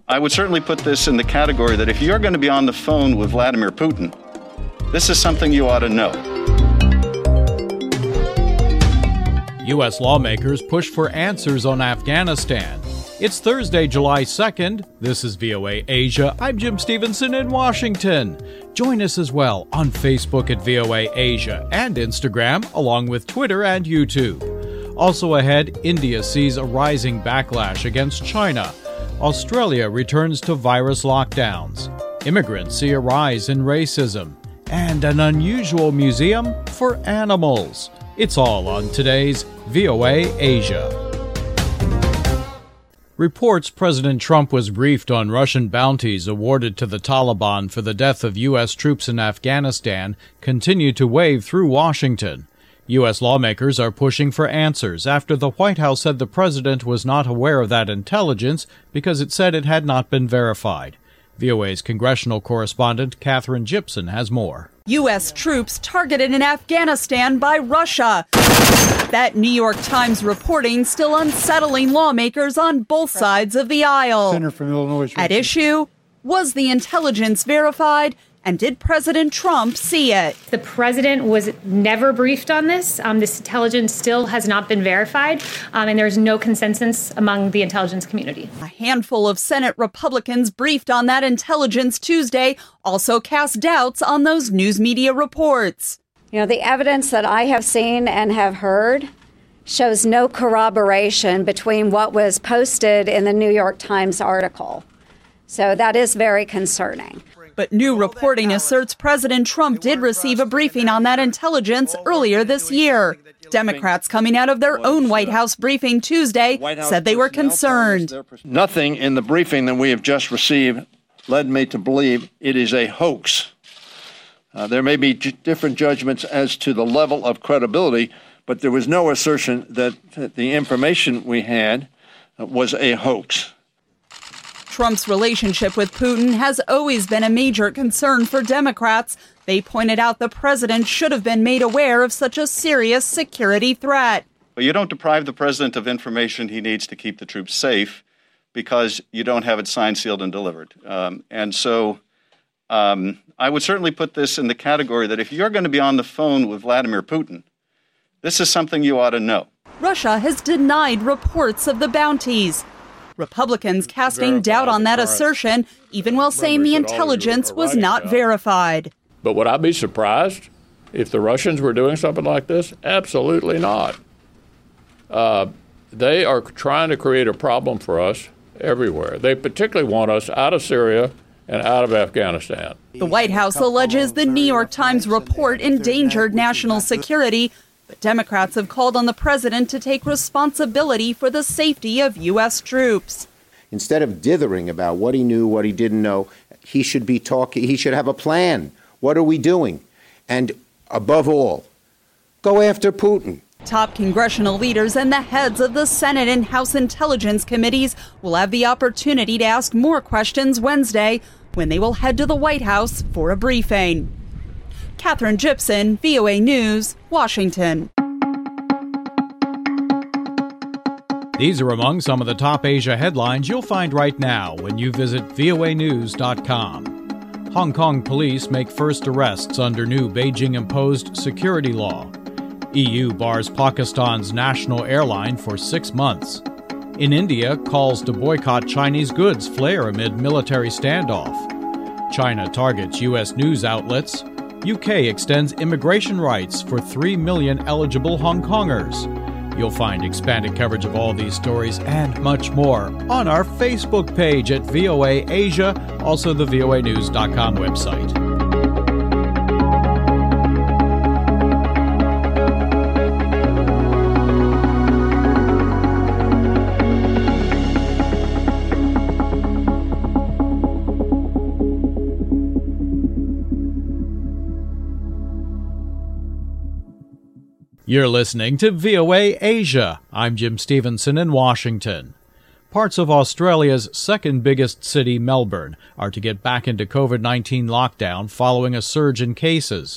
I would certainly put this in the category that if you're going to be on the phone with Vladimir Putin, this is something you ought to know. U.S. lawmakers push for answers on Afghanistan. It's Thursday, July 2nd. This is VOA Asia. I'm Jim Stevenson in Washington. Join us as well on Facebook at VOA Asia and Instagram, along with Twitter and YouTube. Also ahead, India sees a rising backlash against China. Australia returns to virus lockdowns. Immigrants see a rise in racism. And an unusual museum for animals. It's all on today's VOA Asia. Reports President Trump was briefed on Russian bounties awarded to the Taliban for the death of U.S. troops in Afghanistan continue to wave through Washington. U.S. lawmakers are pushing for answers after the White House said the president was not aware of that intelligence because it said it had not been verified. VOA's congressional correspondent Katherine Gypson has more. U.S. troops targeted in Afghanistan by Russia. That New York Times reporting still unsettling lawmakers on both sides of the aisle. Senator from Illinois. At issue, was the intelligence verified, and did President Trump see it? The president was never briefed on this. This intelligence still has not been verified, and there's no consensus among the intelligence community. A handful of Senate Republicans briefed on that intelligence Tuesday also cast doubts on those news media reports. You know, the evidence that I have seen and have heard shows no corroboration between what was posted in the New York Times article. So that is very concerning. But new reporting asserts President Trump did receive a briefing on that intelligence earlier this year. Democrats coming out of their own White House briefing Tuesday said they were concerned. Nothing in the briefing that we have just received led me to believe it is a hoax. There may be different judgments as to the level of credibility, but there was no assertion that the information we had was a hoax. Trump's relationship with Putin has always been a major concern for Democrats. They pointed out the president should have been made aware of such a serious security threat. But you don't deprive the president of information he needs to keep the troops safe because you don't have it signed, sealed, and delivered. I would certainly put this in the category that if you're going to be on the phone with Vladimir Putin, this is something you ought to know. Russia has denied reports of the bounties. Republicans casting doubt on that assertion, even while saying the intelligence was not verified. But would I be surprised if the Russians were doing something like this? Absolutely not. They are trying to create a problem for us everywhere. They particularly want us out of Syria and out of Afghanistan. The White House alleges the New York Times report endangered national security, but Democrats have called on the president to take responsibility for the safety of U.S. troops. Instead of dithering about what he knew, what he didn't know, he should be talking. He should have a plan. What are we doing? And above all, go after Putin. Top congressional leaders and the heads of the Senate and House Intelligence Committees will have the opportunity to ask more questions Wednesday when they will head to the White House for a briefing. Katherine Gypson, VOA News, Washington. These are among some of the top Asia headlines you'll find right now when you visit voanews.com. Hong Kong police make first arrests under new Beijing-imposed security law. EU bars Pakistan's national airline for 6 months. In India, calls to boycott Chinese goods flare amid military standoff. China targets U.S. news outlets. UK extends immigration rights for 3 million eligible Hong Kongers. You'll find expanded coverage of all these stories and much more on our Facebook page at VOA Asia, also the voanews.com website. You're listening to VOA Asia. I'm Jim Stevenson in Washington. Parts of Australia's second biggest city, Melbourne, are to get back into COVID-19 lockdown following a surge in cases.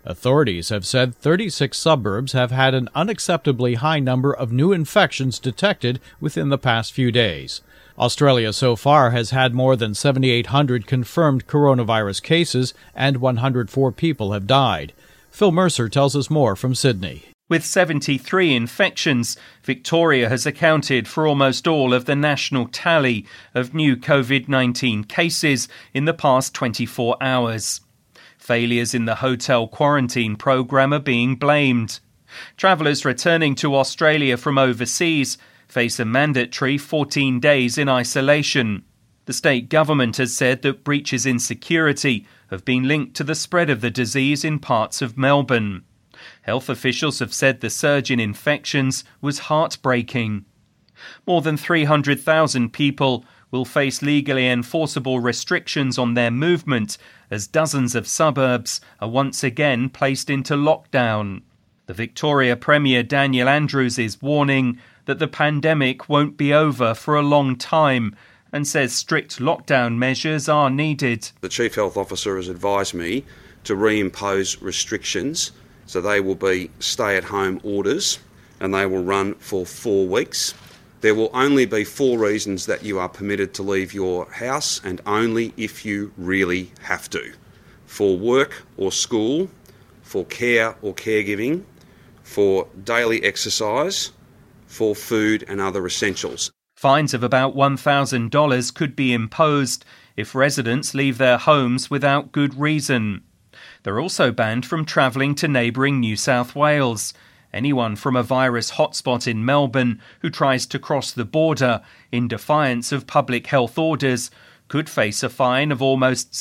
Authorities have said 36 suburbs have had an unacceptably high number of new infections detected within the past few days. Australia so far has had more than 7,800 confirmed coronavirus cases and 104 people have died. Phil Mercer tells us more from Sydney. With 73 infections, Victoria has accounted for almost all of the national tally of new COVID-19 cases in the past 24 hours. Failures in the hotel quarantine program are being blamed. Travellers returning to Australia from overseas face a mandatory 14 days in isolation. The state government has said that breaches in security have been linked to the spread of the disease in parts of Melbourne. Health officials have said the surge in infections was heartbreaking. More than 300,000 people will face legally enforceable restrictions on their movement as dozens of suburbs are once again placed into lockdown. The Victoria Premier Daniel Andrews is warning that the pandemic won't be over for a long time and says strict lockdown measures are needed. The Chief Health Officer has advised me to reimpose restrictions, so they will be stay-at-home orders and they will run for 4 weeks. There will only be 4 reasons that you are permitted to leave your house, and only if you really have to. For work or school, for care or caregiving, for daily exercise, for food and other essentials. Fines of about $1,000 could be imposed if residents leave their homes without good reason. They're also banned from travelling to neighbouring New South Wales. Anyone from a virus hotspot in Melbourne who tries to cross the border in defiance of public health orders could face a fine of almost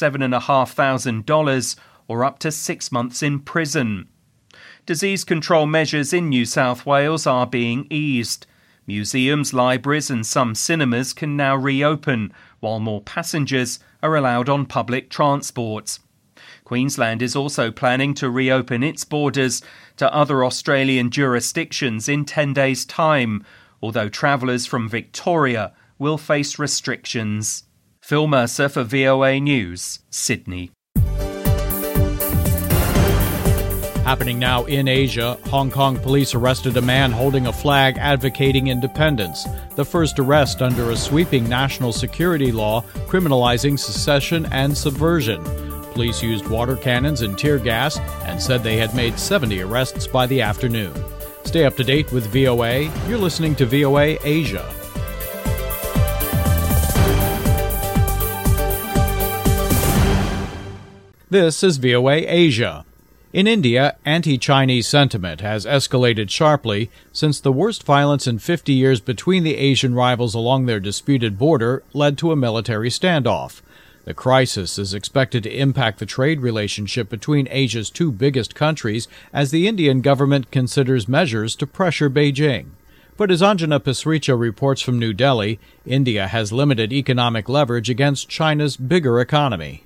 $7,500 or up to 6 months in prison. Disease control measures in New South Wales are being eased. Museums, libraries and some cinemas can now reopen, while more passengers are allowed on public transport. Queensland is also planning to reopen its borders to other Australian jurisdictions in 10 days' time, although travellers from Victoria will face restrictions. Phil Mercer for VOA News, Sydney. Happening now in Asia, Hong Kong police arrested a man holding a flag advocating independence, the first arrest under a sweeping national security law criminalizing secession and subversion. Police used water cannons and tear gas and said they had made 70 arrests by the afternoon. Stay up to date with VOA. You're listening to VOA Asia. This is VOA Asia. In India, anti-Chinese sentiment has escalated sharply since the worst violence in 50 years between the Asian rivals along their disputed border led to a military standoff. The crisis is expected to impact the trade relationship between Asia's two biggest countries as the Indian government considers measures to pressure Beijing. But as Anjana Pasricha reports from New Delhi, India has limited economic leverage against China's bigger economy.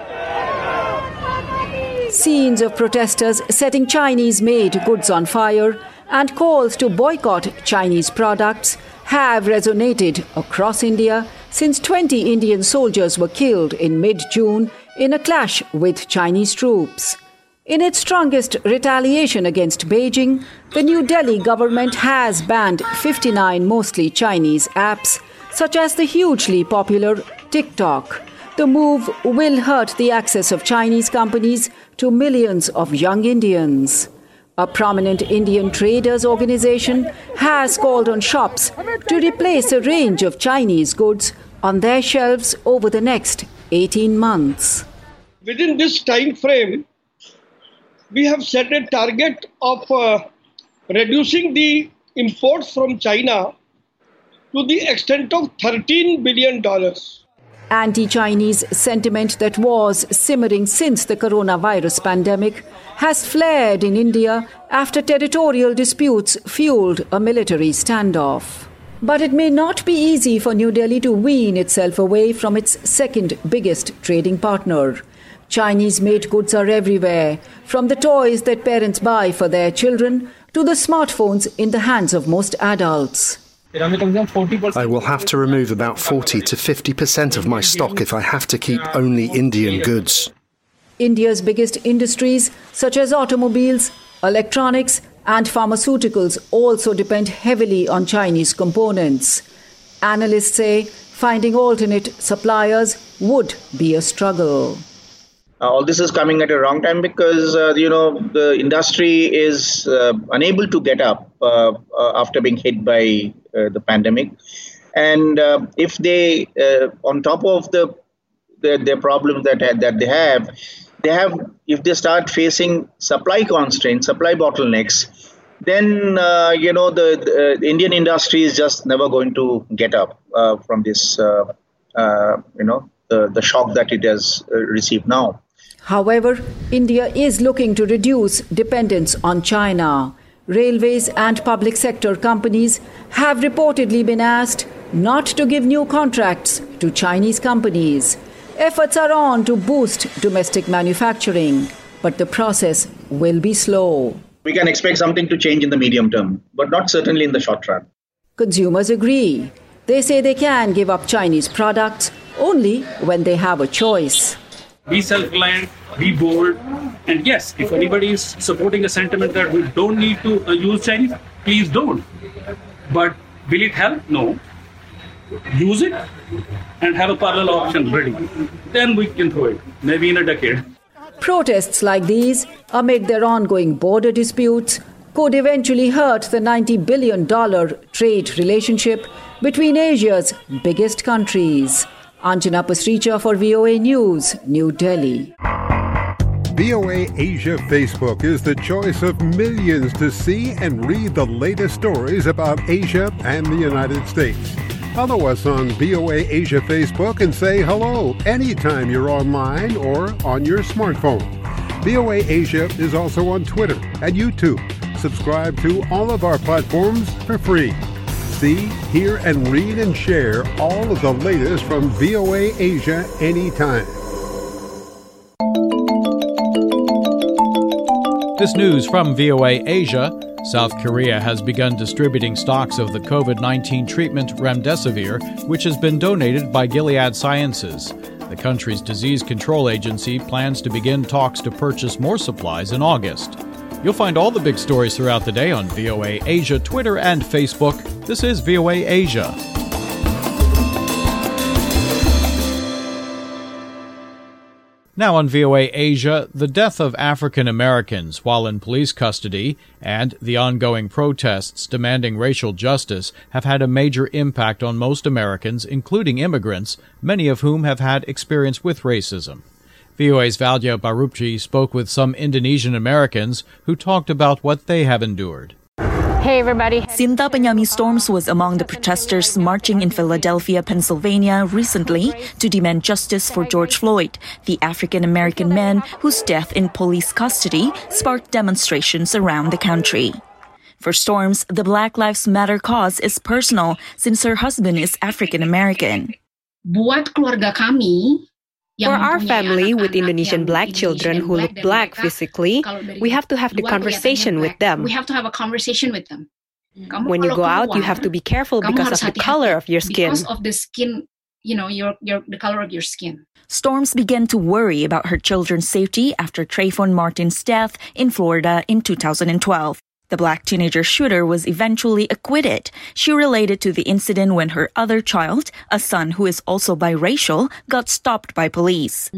Scenes of protesters setting Chinese-made goods on fire and calls to boycott Chinese products have resonated across India since 20 Indian soldiers were killed in mid-June in a clash with Chinese troops. In its strongest retaliation against Beijing, the New Delhi government has banned 59 mostly Chinese apps, such as the hugely popular TikTok. The move will hurt the access of Chinese companies to millions of young Indians. A prominent Indian traders organization has called on shops to replace a range of Chinese goods on their shelves over the next 18 months. Within this time frame, we have set a target of reducing the imports from China to the extent of $13 billion. Anti-Chinese sentiment that was simmering since the coronavirus pandemic has flared in India after territorial disputes fueled a military standoff. But it may not be easy for New Delhi to wean itself away from its second biggest trading partner. Chinese-made goods are everywhere, from the toys that parents buy for their children to the smartphones in the hands of most adults. I will have to remove about 40 to 50% of my stock if I have to keep only Indian goods. India's biggest industries, such as automobiles, electronics, and pharmaceuticals, also depend heavily on Chinese components. Analysts say finding alternate suppliers would be a struggle. All this is coming at a wrong time because, the industry is unable to get up after being hit by the pandemic. And if they, on top of the problems that they have, if they start facing supply constraints, supply bottlenecks, then, the Indian industry is just never going to get up from this, the shock that it has received now. However, India is looking to reduce dependence on China. Railways and public sector companies have reportedly been asked not to give new contracts to Chinese companies. Efforts are on to boost domestic manufacturing, but the process will be slow. We can expect something to change in the medium term, but not certainly in the short run. Consumers agree. They say they can give up Chinese products only when they have a choice. Be self-reliant, be bold, and yes, if anybody is supporting a sentiment that we don't need to use Chinese, please don't. But will it help? No. Use it and have a parallel option ready. Then we can throw it, maybe in a decade. Protests like these, amid their ongoing border disputes, could eventually hurt the $90 billion trade relationship between Asia's biggest countries. Anjana Pasricha for VOA News, New Delhi. VOA Asia Facebook is the choice of millions to see and read the latest stories about Asia and the United States. Follow us on VOA Asia Facebook and say hello anytime you're online or on your smartphone. VOA Asia is also on Twitter and YouTube. Subscribe to all of our platforms for free. See, hear, and read and share all of the latest from VOA Asia anytime. This news from VOA Asia. South Korea has begun distributing stocks of the COVID-19 treatment remdesivir, which has been donated by Gilead Sciences. The country's disease control agency plans to begin talks to purchase more supplies in August. You'll find all the big stories throughout the day on VOA Asia, Twitter, and Facebook. This is VOA Asia. Now on VOA Asia, the death of African Americans while in police custody and the ongoing protests demanding racial justice have had a major impact on most Americans, including immigrants, many of whom have had experience with racism. VOA's Valja Barupji spoke with some Indonesian Americans who talked about what they have endured. Hey everybody. Sinta Penyami Storms was among the protesters marching in Philadelphia, Pennsylvania recently to demand justice for George Floyd, the African-American man whose death in police custody sparked demonstrations around the country. For Storms, the Black Lives Matter cause is personal since her husband is African-American. Buat keluarga kami, for our family with Indonesian black children who look black physically, we have to have the conversation with them. We have to have a conversation with them. When you go out, you have to be careful because of the color of your skin. Because of the skin, the color of your skin. Storms began to worry about her children's safety after Trayvon Martin's death in Florida in 2012. The black teenager shooter was eventually acquitted. She related to the incident when her other child, a son who is also biracial, got stopped by police.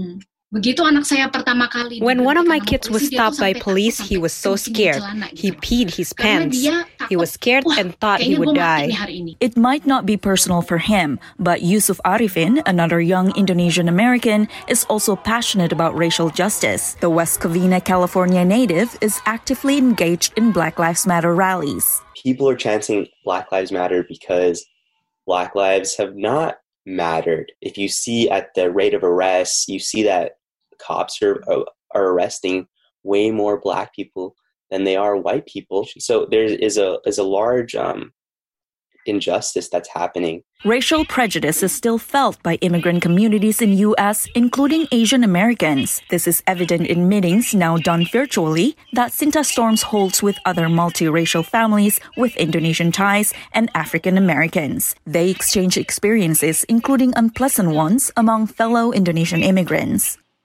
When one of my kids was stopped by police, he was so scared. He peed his pants. He was scared and thought he would die. It might not be personal for him, but Yusuf Arifin, another young Indonesian American, is also passionate about racial justice. The West Covina, California native is actively engaged in Black Lives Matter rallies. People are chanting Black Lives Matter because Black lives have not mattered. If you see at the rate of arrests, you see that cops are arresting way more black people than they are white people. So there is a large injustice that's happening. Racial prejudice is still felt by immigrant communities in U.S., including Asian Americans. This is evident in meetings now done virtually that Sinta Storms holds with other multiracial families with Indonesian ties and African Americans. They exchange experiences, including unpleasant ones, among fellow Indonesian immigrants.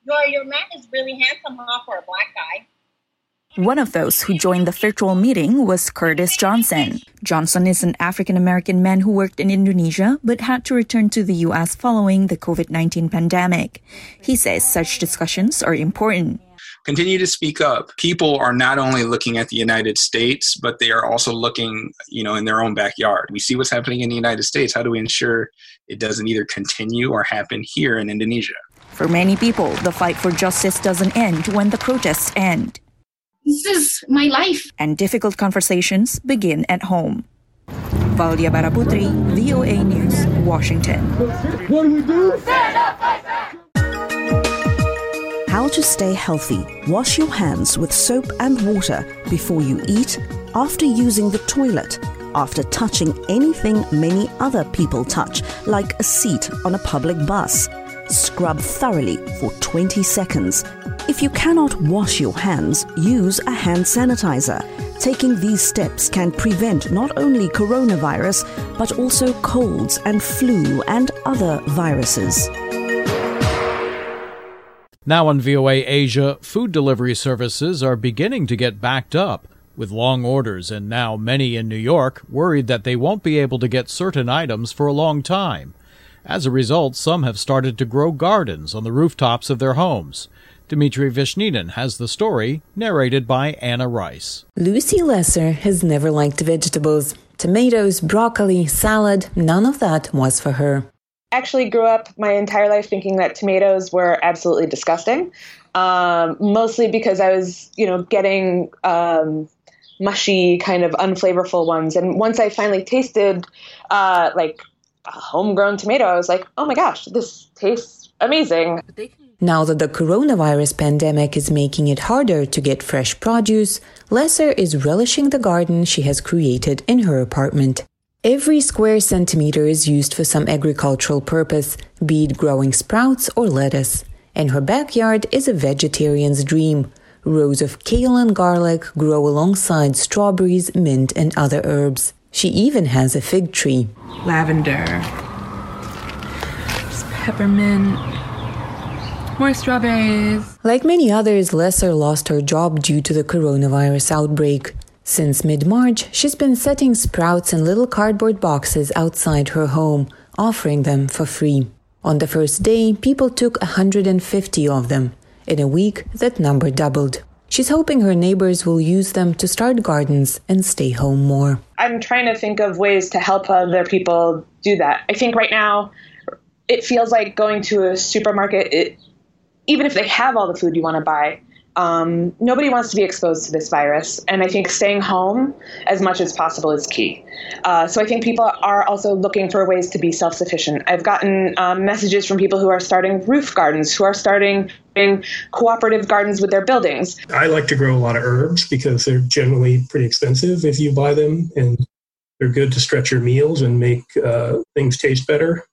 Your man is really handsome, huh, for a black guy. One of those who joined the virtual meeting was Curtis Johnson. Johnson is an African-American man who worked in Indonesia but had to return to the U.S. following the COVID-19 pandemic. He says such discussions are important. Continue to speak up. People are not only looking at the United States, but they are also looking, in their own backyard. We see what's happening in the United States. How do we ensure it doesn't either continue or happen here in Indonesia? For many people, the fight for justice doesn't end when the protests end. This is my life. And difficult conversations begin at home. Valdia Baraputri, VOA News, Washington. What do we do? Stand up, fight back! How to stay healthy. Wash your hands with soap and water before you eat, after using the toilet, after touching anything many other people touch, like a seat on a public bus. Scrub thoroughly for 20 seconds. If you cannot wash your hands, use a hand sanitizer. Taking these steps can prevent not only coronavirus, but also colds and flu and other viruses. Now on VOA Asia, food delivery services are beginning to get backed up, with long orders, and now many in New York worried that they won't be able to get certain items for a long time. As a result, some have started to grow gardens on the rooftops of their homes. Dmitry Vishninin has the story, narrated by Anna Rice. Lucy Lesser has never liked vegetables. Tomatoes, broccoli, salad, none of that was for her. I actually grew up my entire life thinking that tomatoes were absolutely disgusting, mostly because I was, getting mushy, kind of unflavorful ones. And once I finally tasted a homegrown tomato, I was like, oh my gosh, this tastes amazing. Now that the coronavirus pandemic is making it harder to get fresh produce, Lesser is relishing the garden she has created in her apartment. Every square centimeter is used for some agricultural purpose, be it growing sprouts or lettuce. And her backyard is a vegetarian's dream. Rows of kale and garlic grow alongside strawberries, mint, and other herbs. She even has a fig tree. Lavender, peppermint, more strawberries. Like many others, Lesser lost her job due to the coronavirus outbreak. Since mid-March, she's been setting sprouts in little cardboard boxes outside her home, offering them for free. On the first day, people took 150 of them. In a week, that number doubled. She's hoping her neighbors will use them to start gardens and stay home more. I'm trying to think of ways to help other people do that. I think right now, it feels like going to a supermarket, even if they have all the food you want to buy, nobody wants to be exposed to this virus. And I think staying home as much as possible is key. So I think people are also looking for ways to be self-sufficient. I've gotten messages from people who are starting roof gardens, who are starting cooperative gardens with their buildings. I like to grow a lot of herbs because they're generally pretty expensive if you buy them, and they're good to stretch your meals and make things taste better,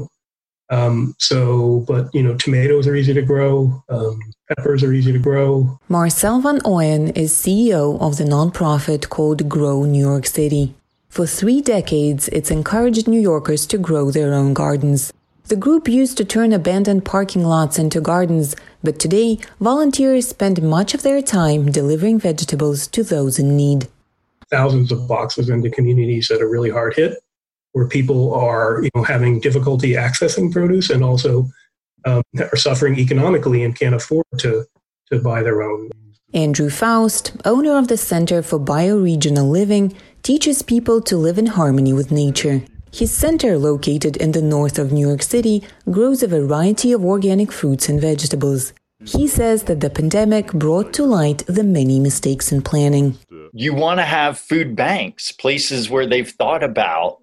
tomatoes are easy to grow. Peppers are easy to grow. Marcel van Ooyen is CEO of the nonprofit called Grow New York City. For 3 decades, it's encouraged New Yorkers to grow their own gardens. The group used to turn abandoned parking lots into gardens, but today, volunteers spend much of their time delivering vegetables to those in need. Thousands of boxes into communities that are really hard hit, where people are having difficulty accessing produce and also are suffering economically and can't afford to buy their own. Andrew Faust, owner of the Center for Bioregional Living, teaches people to live in harmony with nature. His center, located in the north of New York City, grows a variety of organic fruits and vegetables. He says that the pandemic brought to light the many mistakes in planning. You want to have food banks, places where they've thought about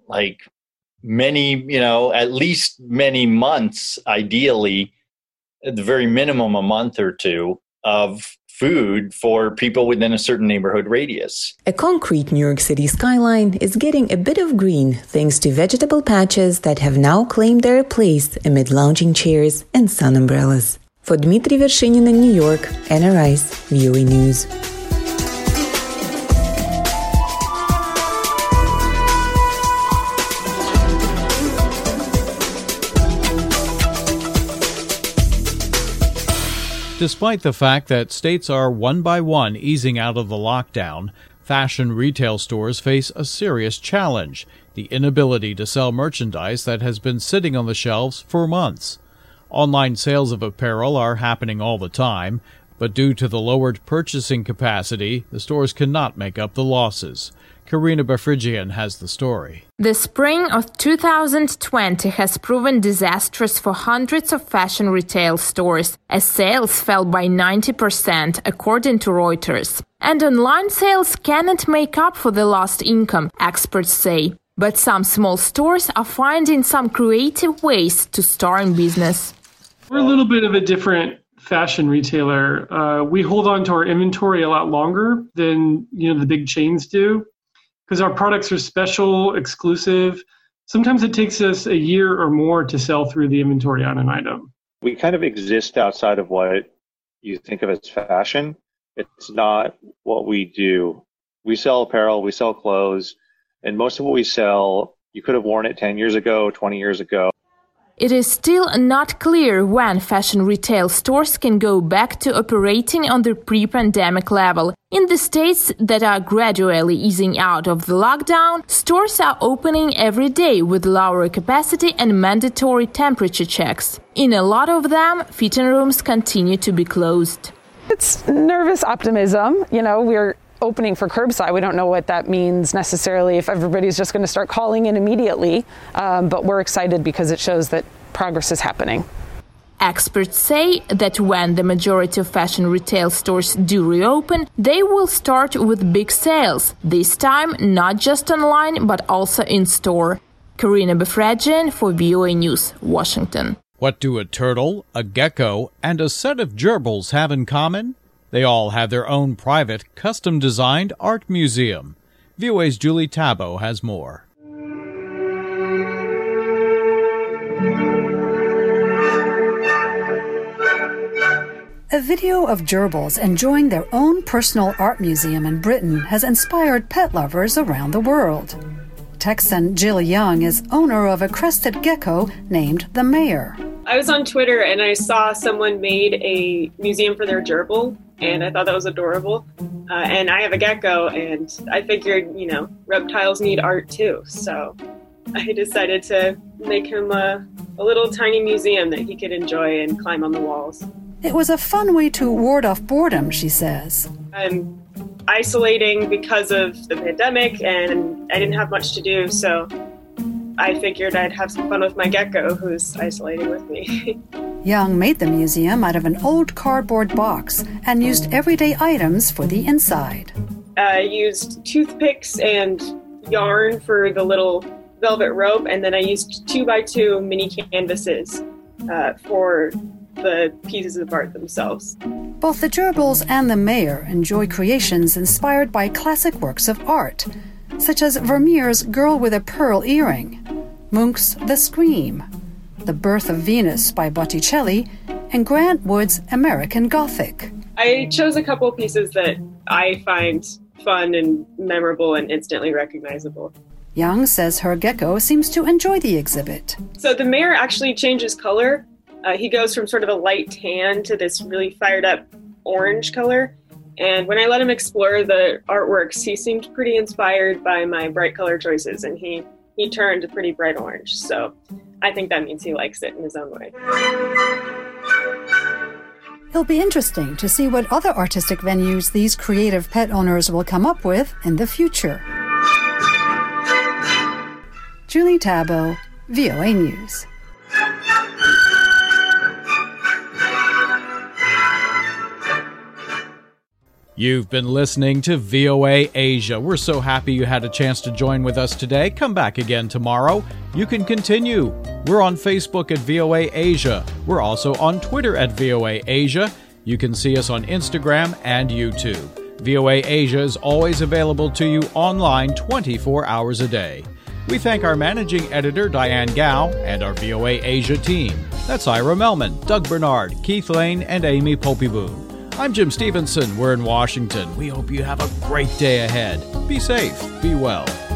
at least many months, ideally, at the very minimum a month or two of food for people within a certain neighborhood radius. A concrete New York City skyline is getting a bit of green thanks to vegetable patches that have now claimed their place amid lounging chairs and sun umbrellas. For Dmitry Vershinin in New York, Anna Rice, VOA News. Despite the fact that states are one by one easing out of the lockdown, fashion retail stores face a serious challenge: the inability to sell merchandise that has been sitting on the shelves for months. Online sales of apparel are happening all the time, but due to the lowered purchasing capacity, the stores cannot make up the losses. Karina Bafridjian has the story. The spring of 2020 has proven disastrous for hundreds of fashion retail stores, as sales fell by 90%, according to Reuters. And online sales cannot make up for the lost income, experts say. But some small stores are finding some creative ways to start in business. We're a little bit of a different fashion retailer. We hold on to our inventory a lot longer than the big chains do, because our products are special, exclusive. Sometimes it takes us a year or more to sell through the inventory on an item. We kind of exist outside of what you think of as fashion. It's not what we do. We sell apparel, we sell clothes, and most of what we sell, you could have worn it 10 years ago, 20 years ago. It is still not clear when fashion retail stores can go back to operating on the pre-pandemic level. In the states that are gradually easing out of the lockdown, stores are opening every day with lower capacity and mandatory temperature checks. In a lot of them, fitting rooms continue to be closed. It's nervous optimism. We're opening for curbside. We don't know what that means necessarily, if everybody's just going to start calling in immediately, but we're excited because it shows that progress is happening. Experts say that when the majority of fashion retail stores do reopen, they will start with big sales, this time not just online but also in store. Karina Bafradjian for VOA News, Washington. What do a turtle, a gecko, and a set of gerbils have in common? They all have their own private, custom-designed art museum. VOA's Julie Tabo has more. A video of gerbils enjoying their own personal art museum in Britain has inspired pet lovers around the world. Texan Jill Young is owner of a crested gecko named the Mayor. I was on Twitter and I saw someone made a museum for their gerbil, and I thought that was adorable. And I have a gecko, and I figured, reptiles need art too. So I decided to make him a little tiny museum that he could enjoy and climb on the walls. It was a fun way to ward off boredom, she says. I'm isolating because of the pandemic, and I didn't have much to do, so I figured I'd have some fun with my gecko who's isolating with me. Young made the museum out of an old cardboard box and used everyday items for the inside. I used toothpicks and yarn for the little velvet rope, and then I used 2x2 mini canvases for the pieces of art themselves. Both the gerbils and the Mayor enjoy creations inspired by classic works of art, such as Vermeer's Girl with a Pearl Earring, Munch's The Scream, The Birth of Venus by Botticelli, and Grant Wood's American Gothic. I chose a couple pieces that I find fun and memorable and instantly recognizable. Young says her gecko seems to enjoy the exhibit. So the Mayor actually changes color. He goes from sort of a light tan to this really fired up orange color. And when I let him explore the artworks, he seemed pretty inspired by my bright color choices, and he turned a pretty bright orange. So I think that means he likes it in his own way. It'll be interesting to see what other artistic venues these creative pet owners will come up with in the future. Julie Tabo, VOA News. You've been listening to VOA Asia. We're so happy you had a chance to join with us today. Come back again tomorrow. You can continue. We're on Facebook at VOA Asia. We're also on Twitter at VOA Asia. You can see us on Instagram and YouTube. VOA Asia is always available to you online 24 hours a day. We thank our managing editor, Diane Gao, and our VOA Asia team. That's Ira Melman, Doug Bernard, Keith Lane, and Amy Poppy-Boone. I'm Jim Stevenson. We're in Washington. We hope you have a great day ahead. Be safe. Be well.